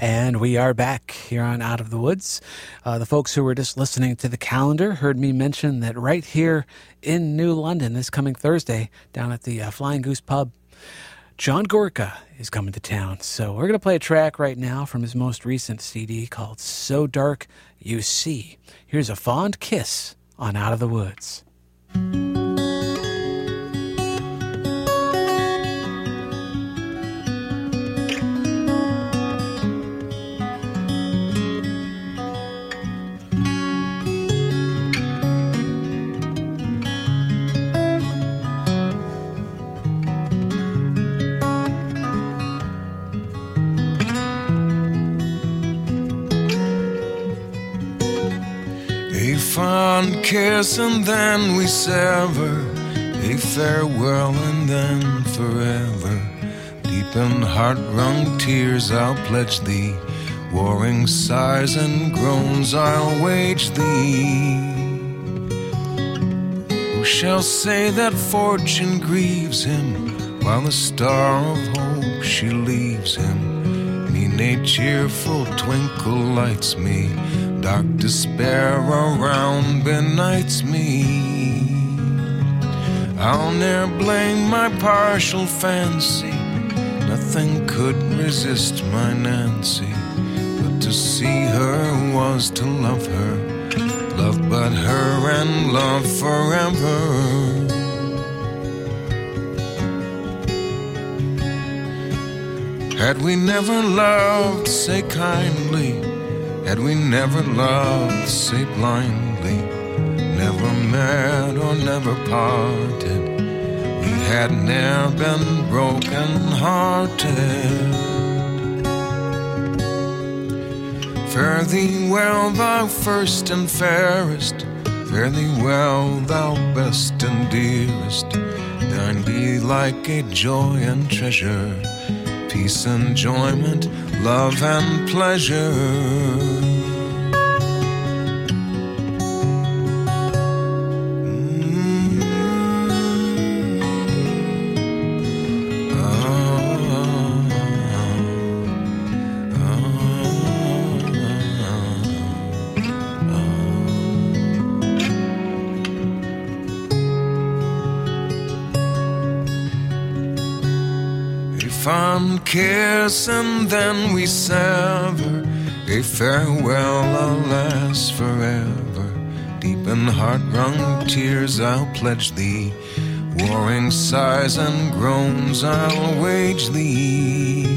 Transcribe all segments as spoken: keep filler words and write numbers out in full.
And we are back here on Out of the Woods. Uh, the folks who were just listening to the calendar heard me mention that right here in New London this coming Thursday, down at the uh, Flying Goose Pub, John Gorka is coming to town. So we're going to play a track right now from his most recent C D called So Dark You See. Here's A Fond Kiss on Out of the Woods. Fond kiss and then we sever, a farewell and then forever. Deep in heart-wrung tears I'll pledge thee, warring sighs and groans I'll wage thee. Who shall say that fortune grieves him, while the star of hope she leaves him? Mean a cheerful twinkle lights me, dark despair around benights me. I'll ne'er blame my partial fancy, nothing could resist my Nancy. But to see her was to love her, love but her and love forever. Had we never loved, say kindly, had we never loved, say blindly, never met or never parted, we had ne'er been broken-hearted. Fare thee well, thou first and fairest, fare thee well, thou best and dearest. Thine be like a joy and treasure, peace, enjoyment, love and pleasure. Fond kiss and then we sever, a farewell, alas, forever. Deep in heart-wrung tears I'll pledge thee, warring sighs and groans I'll wage thee.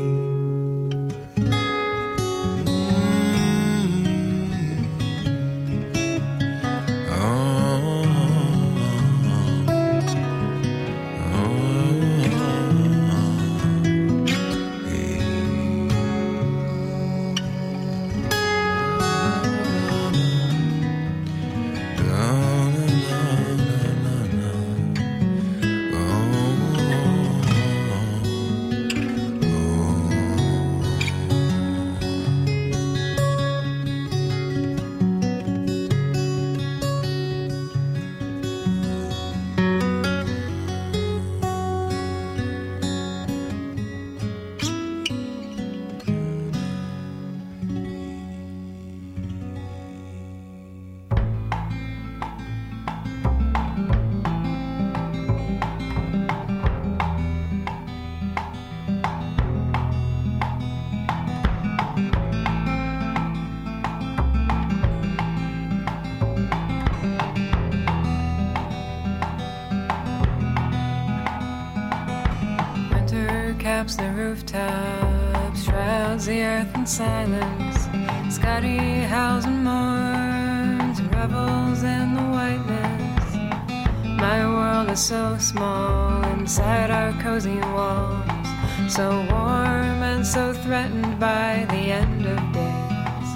The rooftops, shrouds the earth in silence. Scotty howls and mourns, revels in the whiteness. My world is so small inside our cozy walls, so warm and so threatened by the end of days.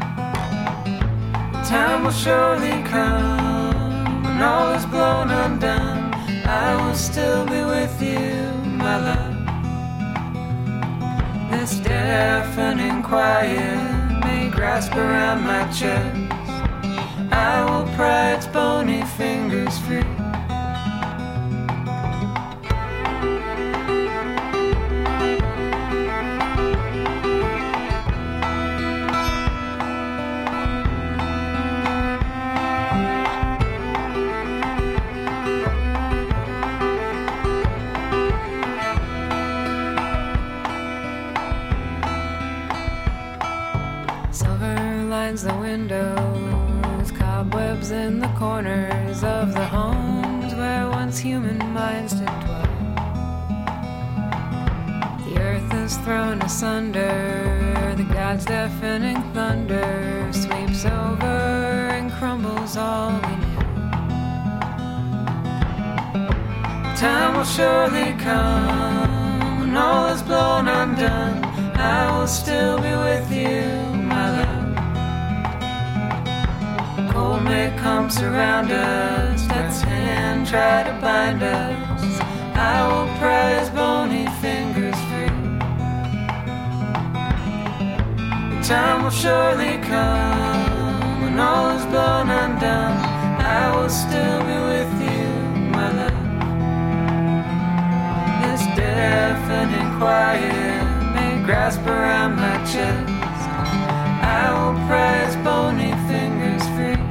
The time will surely come when all is blown undone. I will still be with you, my love. This deafening quiet may grasp around my chest. I will pry its bony fingers free. blinds the windows, cobwebs in the corners of the homes where once human minds did dwell. The earth is thrown asunder, the gods' deafening thunder sweeps over and crumbles all anew. Time will surely come when all is blown undone. I will still be with you, my love. Cold may come surround us, death's hand try to bind us. I will pry his bony fingers free. The time will surely come when all is blown undone. I will still be with you, my love. This deafening quiet may grasp around my chest. I will pry his bony fingers free.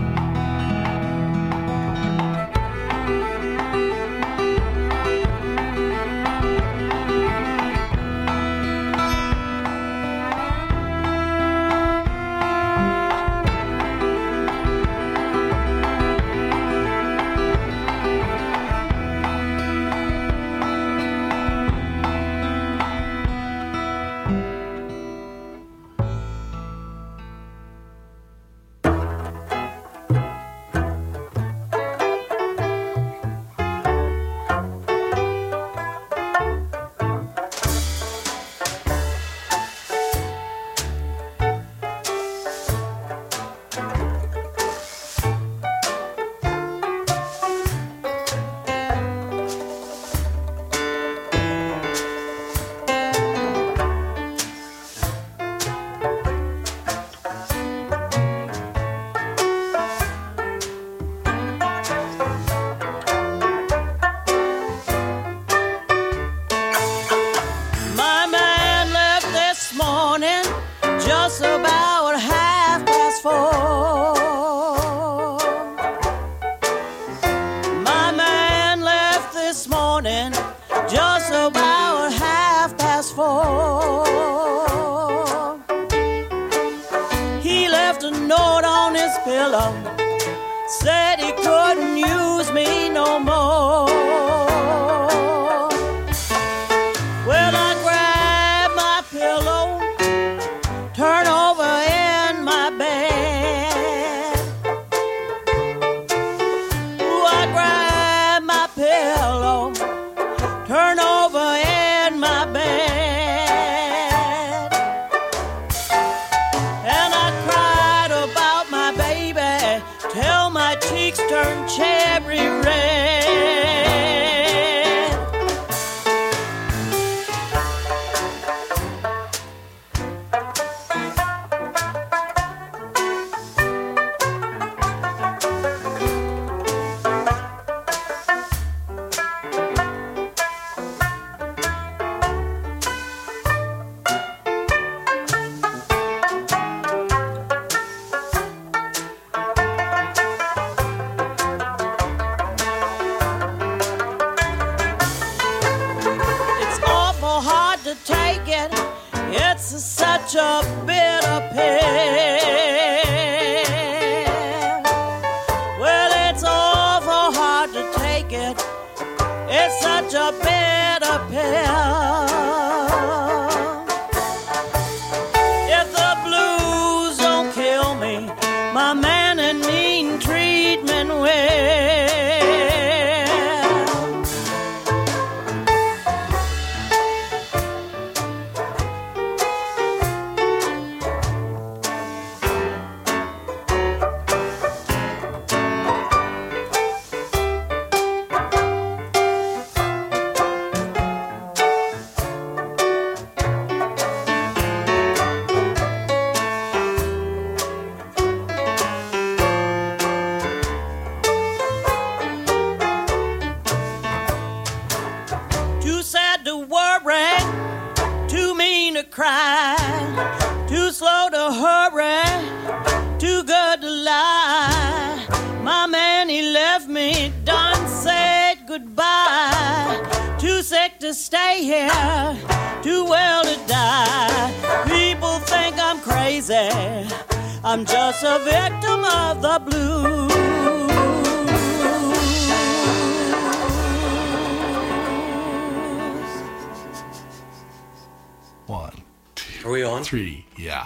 I'm just a victim of the blues. One, two, Are we on? three, yeah.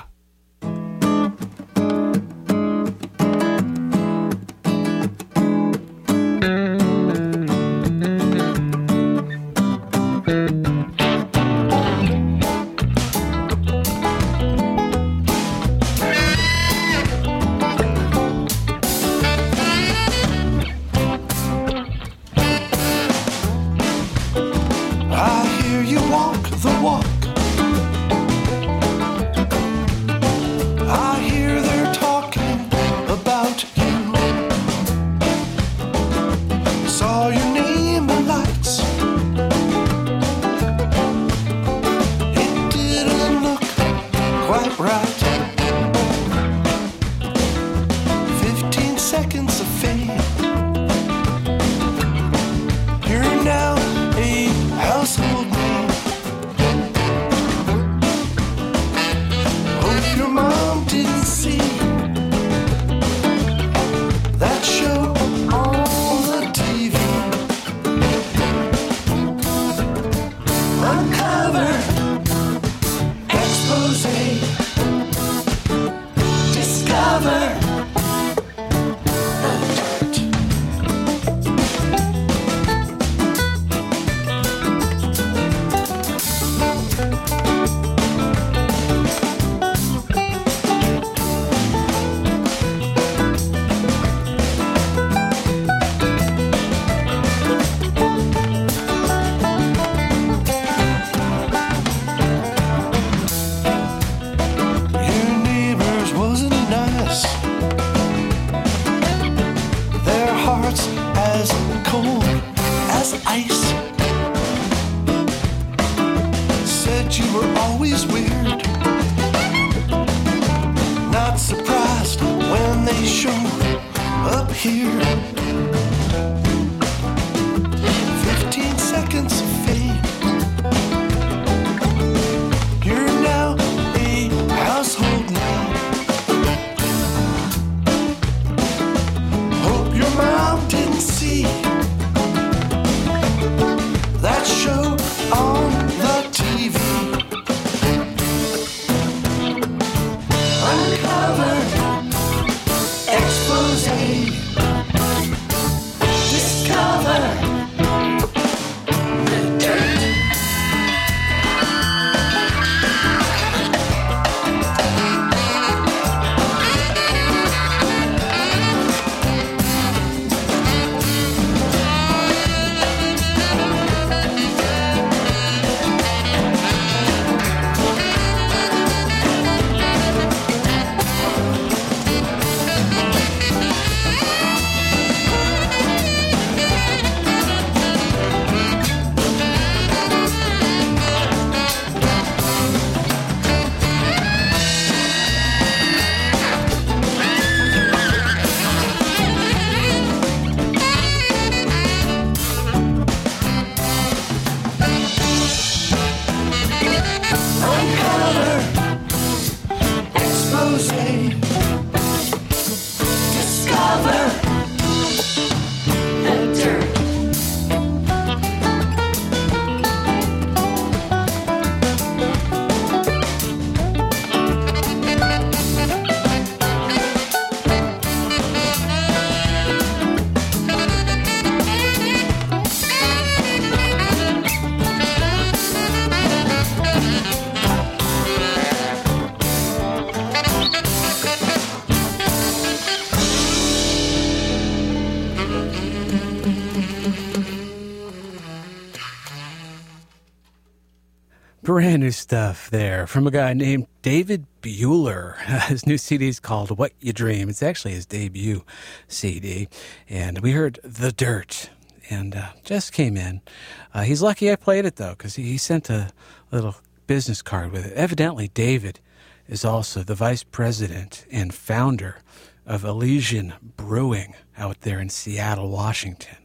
Brand new stuff there from a guy named David Bueller. His new C D is called What You Dream. It's actually his debut C D. And we heard The Dirt. And uh, Jess came in. Uh, he's lucky I played it, though, because he, he sent a little business card with it. Evidently, David is also the vice president and founder of Elysian Brewing out there in Seattle, Washington.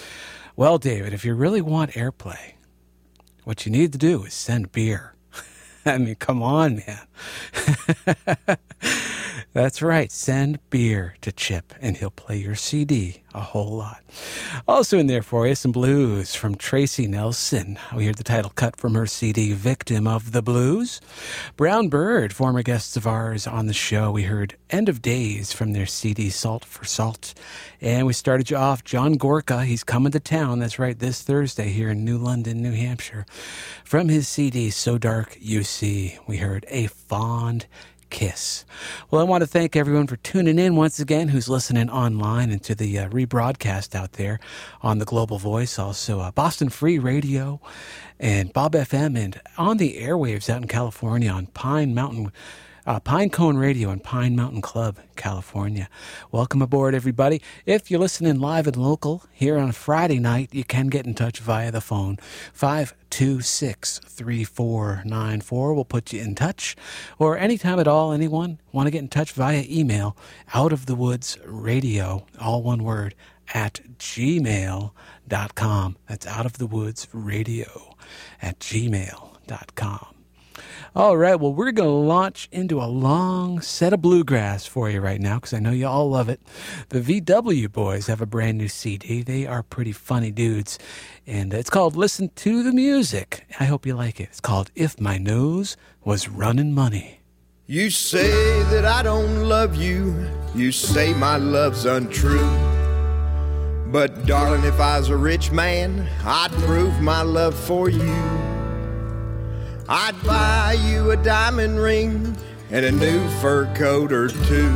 Well, David, if you really want airplay, what you need to do is send beer. I mean, come on, man. That's right. Send beer to Chip, and he'll play your C D a whole lot. Also in there for you, some blues from Tracy Nelson. We heard the title cut from her C D, Victim of the Blues. Brown Bird, former guests of ours on the show. We heard End of Days from their C D, Salt for Salt. And we started you off, John Gorka. He's coming to town. That's right, this Thursday here in New London, New Hampshire. From his C D, So Dark You See, we heard A Fond Kiss. Well, I want to thank everyone for tuning in once again who's listening online and to the uh, rebroadcast out there on the Global Voice, also uh, Boston Free Radio and Bob F M, and on the airwaves out in California on Pine Mountain Uh, Pine Cone Radio and Pine Mountain Club, California. Welcome aboard, everybody. If you're listening live and local here on a Friday night, you can get in touch via the phone. five two six, three four nine four will put you in touch. Or anytime at all, anyone want to get in touch via email, outofthewoodsradio, all one word, at gmail dot com. That's outofthewoodsradio at gmail dot com. All right, well, we're going to launch into a long set of bluegrass for you right now because I know you all love it. The V W Boys have a brand new C D. They are pretty funny dudes, and it's called Listen to the Music. I hope you like it. It's called If My Nose Was Running Money. You say that I don't love you. You say my love's untrue. But, darling, if I was a rich man, I'd prove my love for you. I'd buy you a diamond ring and a new fur coat or two.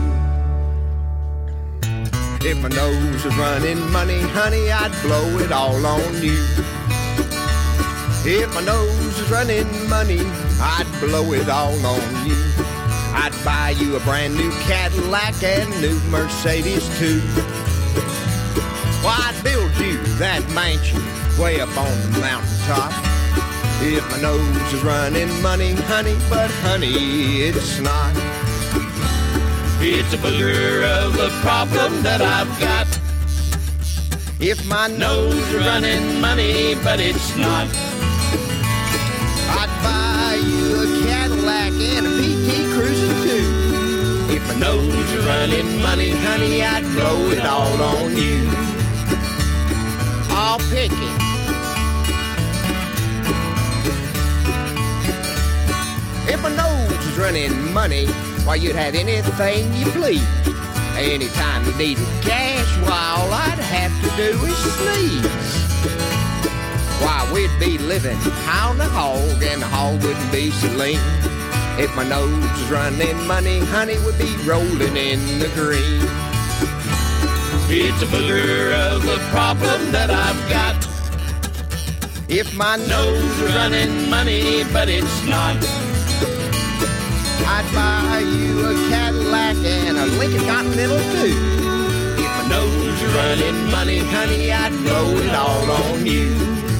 If my nose was running money, honey, I'd blow it all on you. If my nose was running money, I'd blow it all on you. I'd buy you a brand new Cadillac and a new Mercedes too. Well, I'd build you that mansion way up on the mountaintop. If my nose is running money, honey, but honey, it's not. It's a booger of a problem that I've got. If my nose is running money, but it's not. I'd buy you a Cadillac and a P T Cruiser too. If my nose is running money, honey, I'd blow it all on you. I'll pick it. If my nose was running money, why, you'd have anything you please. Anytime you needed cash, why, all I'd have to do is sneeze. Why, we'd be living high on the hog, and the hog wouldn't be so lean. If my nose was running money, honey, would be rolling in the green. It's a booger of a problem that I've got. If my nose was running money, but it's not. I'd buy you a Cadillac and a Lincoln Continental too. If my nose was running money, honey, I'd blow it all on you.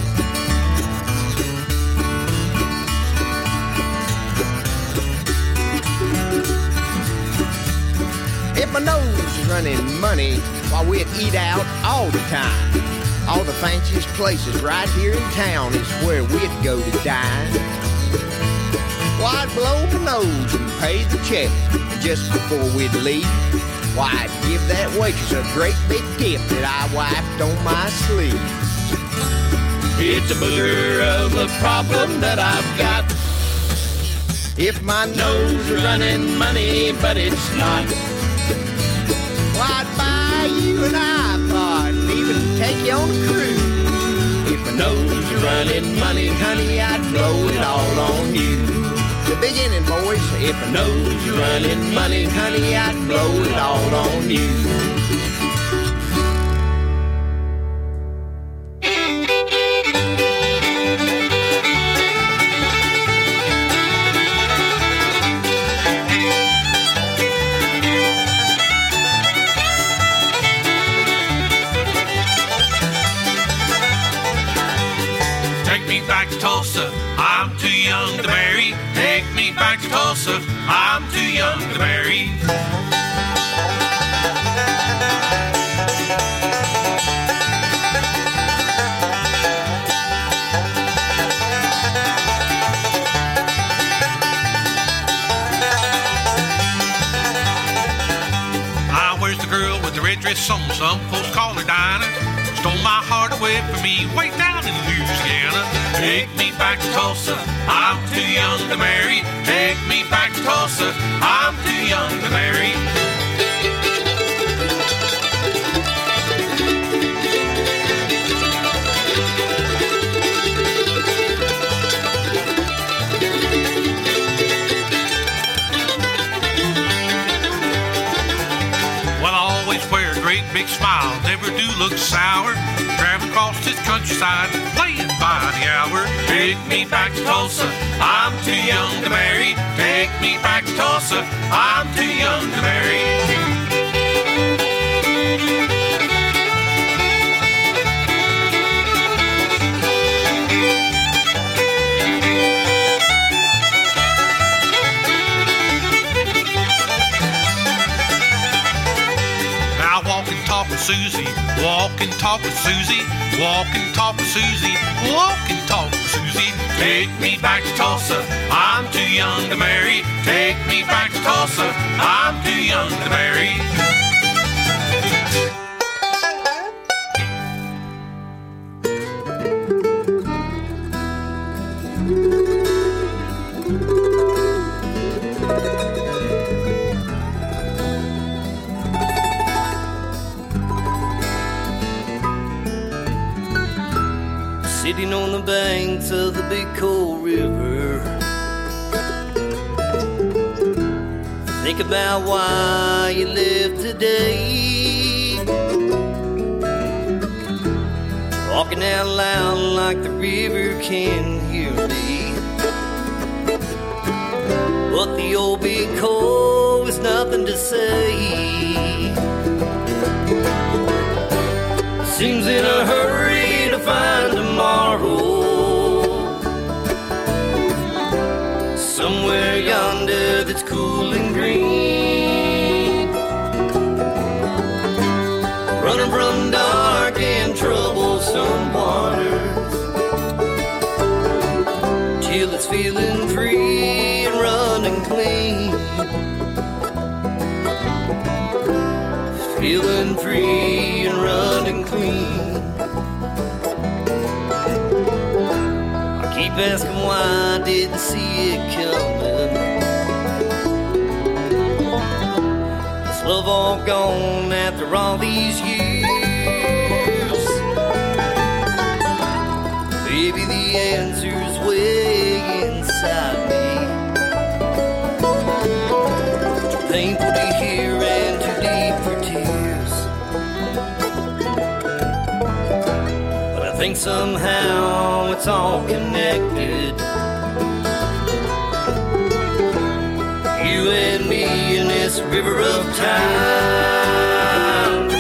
If my nose was running money, why, we'd eat out all the time. All the fanciest places right here in town is where we'd go to dine. Well, I'd blow my nose and pay the check just before we'd leave. Why, I'd give that waitress a great big tip that I wiped on my sleeve. It's a booger of a problem that I've got. If my nose was running money, but it's not. Well, I'd buy you an iPod and even take you on a cruise. If my nose was running money, honey, I'd blow it all on you. The beginning, boys. If my nose was running money, honey, I'd blow it all on you. Take me back to Tulsa, I'm too young to marry. Take me back to Tulsa, I'm too young to marry. Chris some some folks call her Dinah. Stole my heart away from me way down in Louisiana. Take me back to Tulsa, I'm too young to marry. Take me back to Tulsa, I'm too young to marry. Great big smile, never do look sour. Traveling across this countryside, playing by the hour. Take me back to Tulsa, I'm too young to marry. Take me back to Tulsa, I'm too young to marry. Talk with Susie, walk and talk with Susie, walk and talk with Susie, walk and talk with Susie. Take me back to Tulsa, I'm too young to marry. Take me back to Tulsa, I'm too young to marry. Sitting on the banks of the big cold river, think about why you live today. Talking out loud like the river can hear me, but the old big cold is nothing to say. Seems in a hurry to find tomorrow, somewhere yonder that's cool and green. Running from dark and troublesome waters, till it's feeling free and running clean. Feeling free and running clean. I keep asking why I didn't see it coming. This love all gone after all these years. Maybe the answer's way inside me. Too painful to hear and too deep for tears. But I think somehow it's all connected. You and me in this river of time.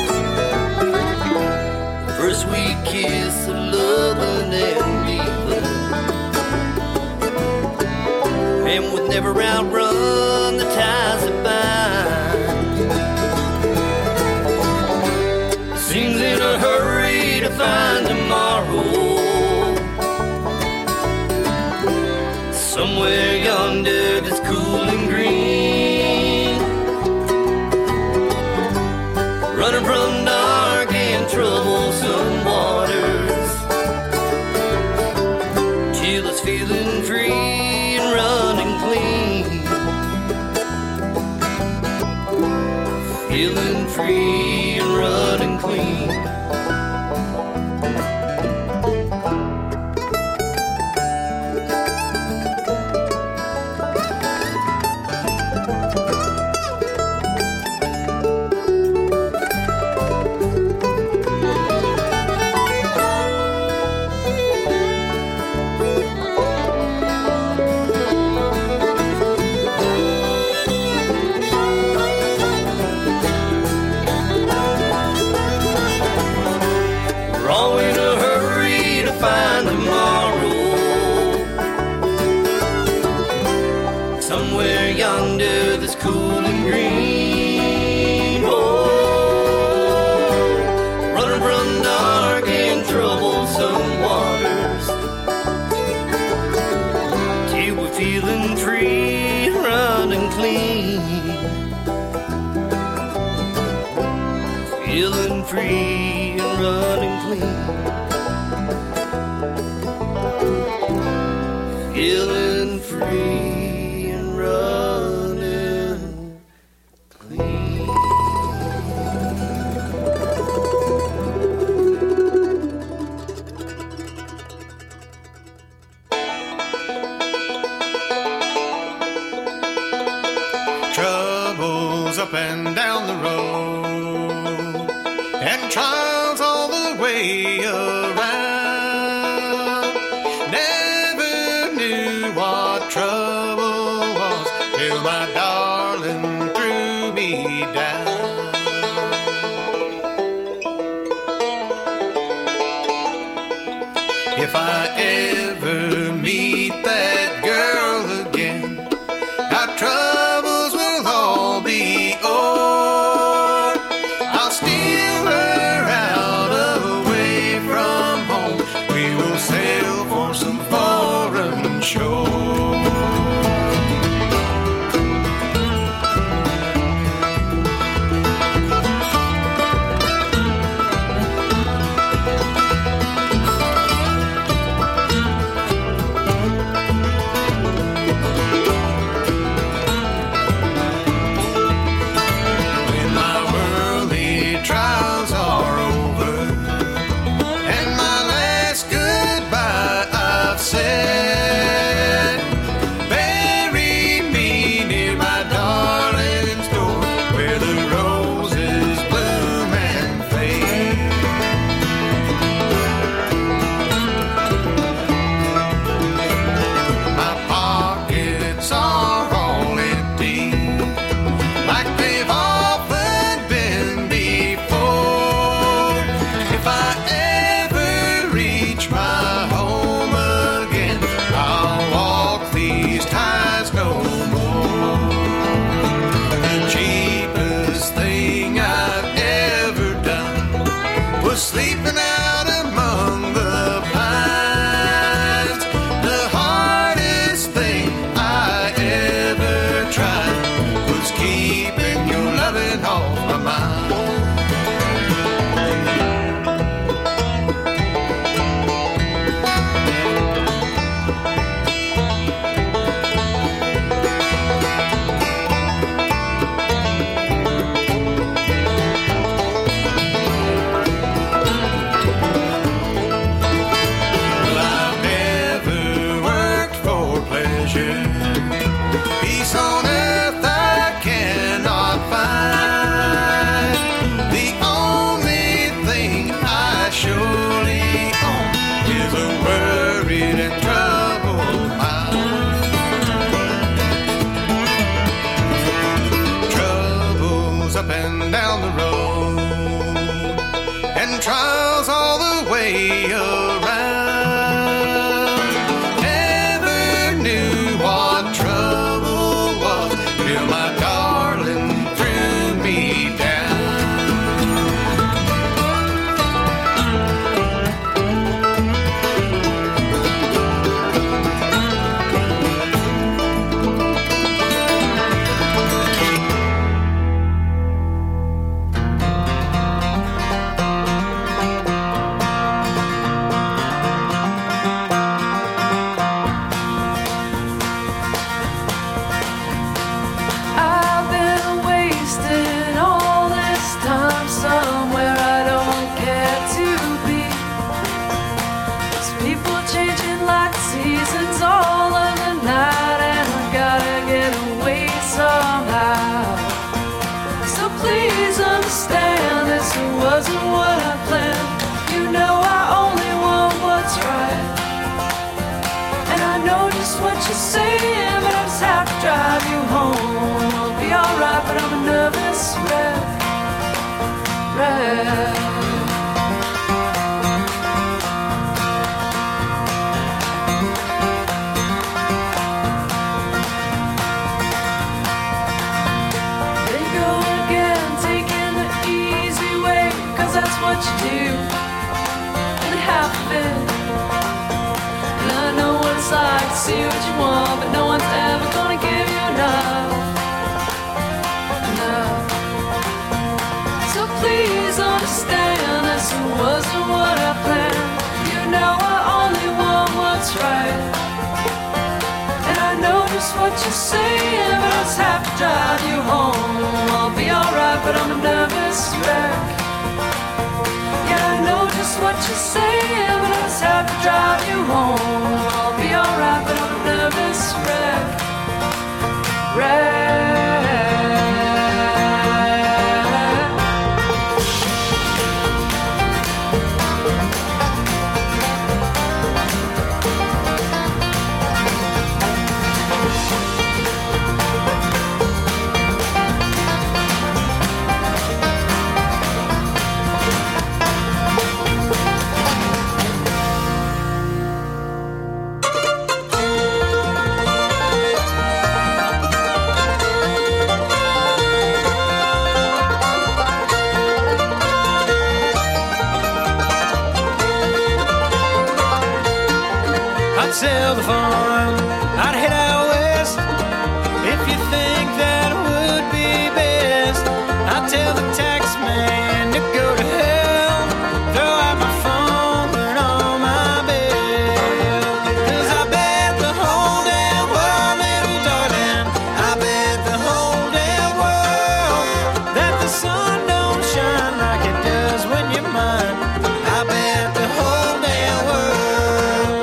First we kiss, a loving and leaving, and we'll never outrun the ties that bind. Seems in a hurry to find tomorrow, somewhere yonder that's cool and green. Running from dark and troublesome waters, till it's feeling free and running clean. Feeling free and running clean. Yonder that's cool and green. Oh, running from dark and troublesome waters, till we're feeling free, running clean. Feeling free and running clean. Feeling free and running clean. Troubles up and down the road, and trials all the way around. Never knew what trouble was till my darling threw me down. If I ever meet that girl again, our troubles will all be o'er. I'll steal her out away from home. We will sail for some foreign shore. When my worldly trials are over and my last goodbye I've said, bury me near my darling's door where the roses bloom and fade. My pockets are all empty, like they've often been before. If I ever reach my home again, I'll walk these ties no more. The cheapest thing I've ever done was sleeping out among the pines. The hardest thing I ever tried was keeping your loving off my mind. Well, I've never worked for pleasure. Peace on earth I cannot find. The only thing I surely own is a worried and troubled mind. Troubles up and down the road, and trials all the way around. Never knew what trouble was till my darling threw me down. I've been wasting all this time somewhere I don't care to be. There's people changing like seasons all of the night, and I gotta get away somehow. So please understand this wasn't what I planned. You know I only want what's right, and I know just what you're saying, but I just have to drive you home. I'll be alright, but I'm a nervous wreck. Wreck. They go again, taking the easy way, 'cause that's what you do. And half of it. And I know what it's like to see what you want, but no one's ever gonna give you enough. Enough. So please understand. sell the farm. I'd head out west if you think that would be best. I'd tell the tax man to go to hell, throw out my phone, burn all my bed. 'Cause I bet the whole damn world, little darling, I bet the whole damn world that the sun don't shine like it does when you're mine. I bet the whole damn world.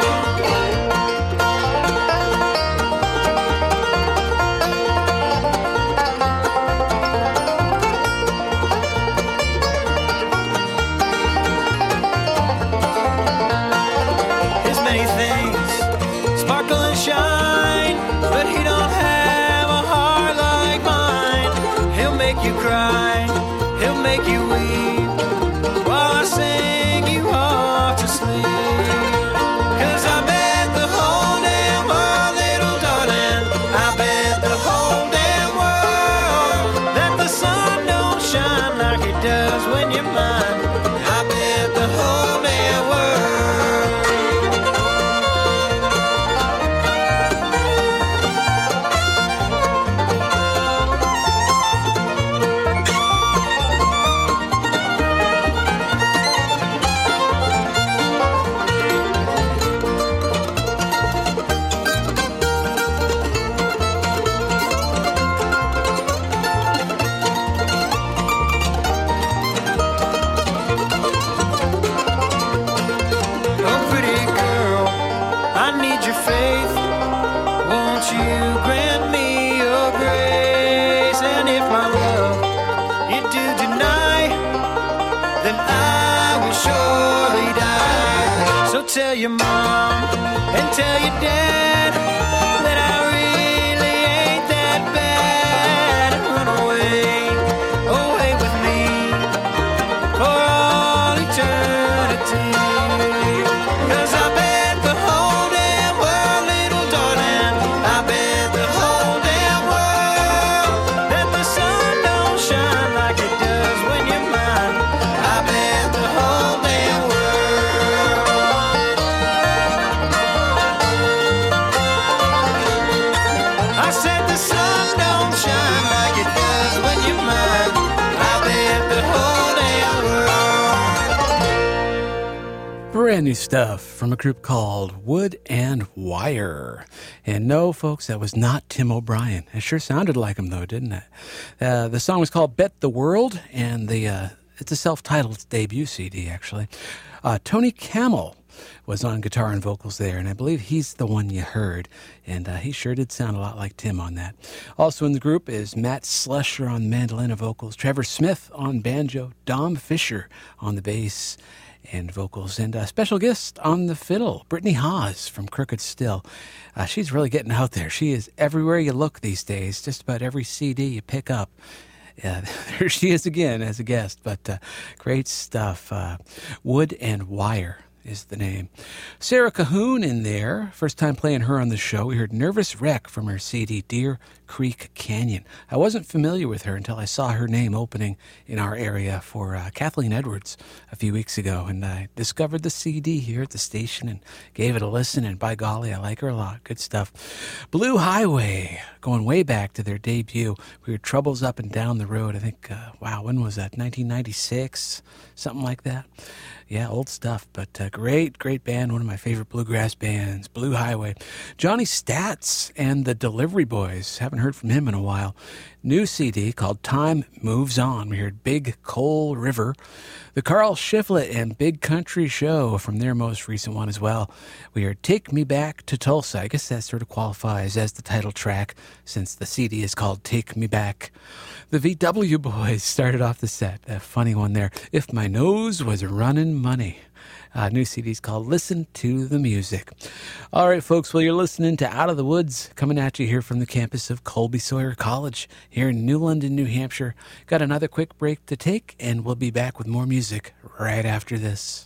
His many things sparkle and shine, but he don't have a heart like mine. He'll make you cry, he'll make you weep, while I sing you off to sleep. 'Cause I bet the whole damn world, little darling, I bet the whole damn world that the sun don't shine like it does when you're mine. I bet the whole damn world. Oh, pretty girl, I need your faith. Won't you grant me your grace? And if my love you do deny, then I will surely die. So tell your mom and tell your dad that I really ain't that bad. And run away, away with me for all eternity. 'Cause I bet the whole damn world, little darling, I bet the whole damn world that the sun don't shine like it does when you're mine. I bet the whole damn world. I said the sun don't shine like it does when you're mine. I bet the whole damn world. Brand new stuff from a group called Wood and Wire. And no, folks, that was not Tim O'Brien. It sure sounded like him, though, didn't it? Uh, the song was called Bet the World, and the uh, it's a self-titled debut C D, actually. Uh, Tony Camel was on guitar and vocals there, and I believe he's the one you heard, and uh, he sure did sound a lot like Tim on that. Also in the group is Matt Slusher on mandolin and vocals, Trevor Smith on banjo, Dom Fisher on the bass and vocals, and a special guest on the fiddle, Brittany Haas from Crooked Still. Uh, she's really getting out there. She is everywhere you look these days, just about every C D you pick up. Yeah, there she is again as a guest, but uh, great stuff. Uh, Wood and Wire is the name. Sarah Cahoon in there. First time playing her on the show. We heard Nervous Wreck from her C D, Deer Creek Canyon. I wasn't familiar with her until I saw her name opening in our area for uh, Kathleen Edwards a few weeks ago, and I discovered the C D here at the station and gave it a listen, and by golly, I like her a lot. Good stuff. Blue Highway, going way back to their debut. We heard Troubles Up and Down the Road. I think, uh, wow, when was that? nineteen ninety-six? Something like that. Yeah, old stuff, but uh, great, great band. One of my favorite bluegrass bands, Blue Highway. Johnny Stats and the Delivery Boys. Haven't heard from him in a while. New C D called Time Moves On. We heard Big Coal River. The Carl Shiflett and Big Country Show from their most recent one as well. We heard Take Me Back to Tulsa. I guess that sort of qualifies as the title track since the C D is called Take Me Back. The V W Boys started off the set. A funny one there. If My Nose Was Running Money. Uh, new C D's called Listen to the Music. All right, folks, well, you're listening to Out of the Woods, coming at you here from the campus of Colby Sawyer College here in New London, New Hampshire. Got another quick break to take, and we'll be back with more music right after this.